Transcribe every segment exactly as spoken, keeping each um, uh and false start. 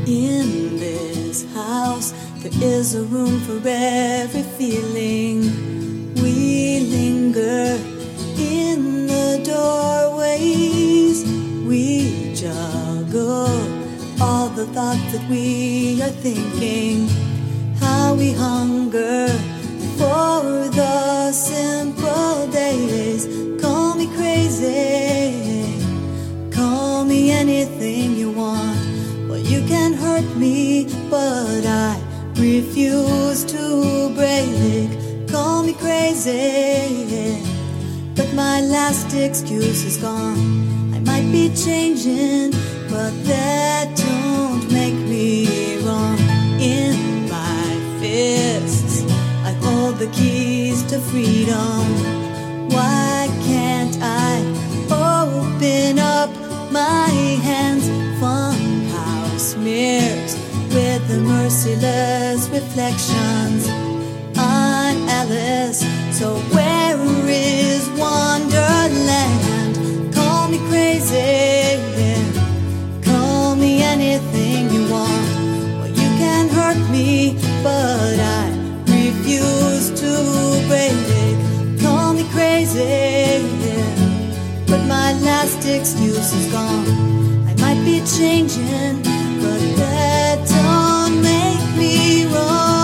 In this house, there is a room for every feeling. We linger in the doorways. We juggle all the thoughts that we are thinking. How we hunger for the simple days. Call me crazy, call me anything you want. Well, you can hurt me, but I refuse to break. Call me crazy, but my last excuse is gone. I might be changing, but that don't make me wrong. In my fists, I hold the keys to freedom. Why can't I open up my hands? Funhouse mirrors with the merciless reflections. I'm Alice, so where is Wonderland? Call me crazy, call me anything you want. Well, you can hurt me, but I refuse to break. Call me crazy, but my last excuse is gone. I might be changing, but that don't make me wrong.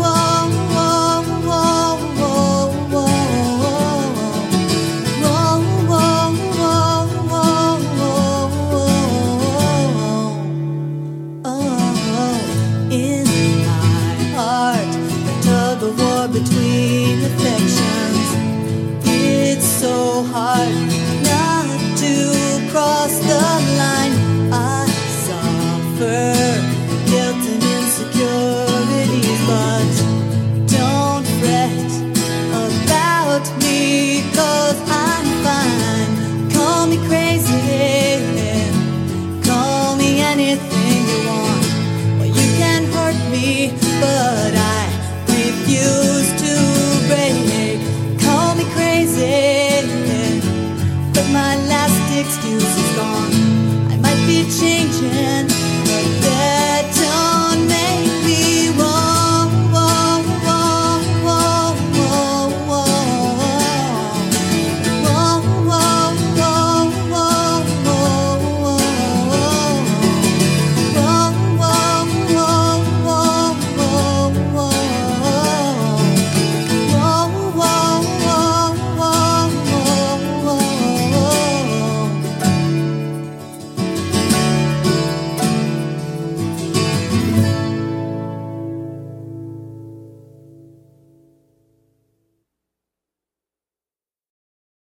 Between affections, it's so hard not to cross the line. I suffer guilt and insecurities, but don't fret about me, 'cause I'm fine. Call me crazy, call me anything you want. Well, you can hurt me, but I refuse to break. Call me crazy, but my last excuse is gone. I might be changed.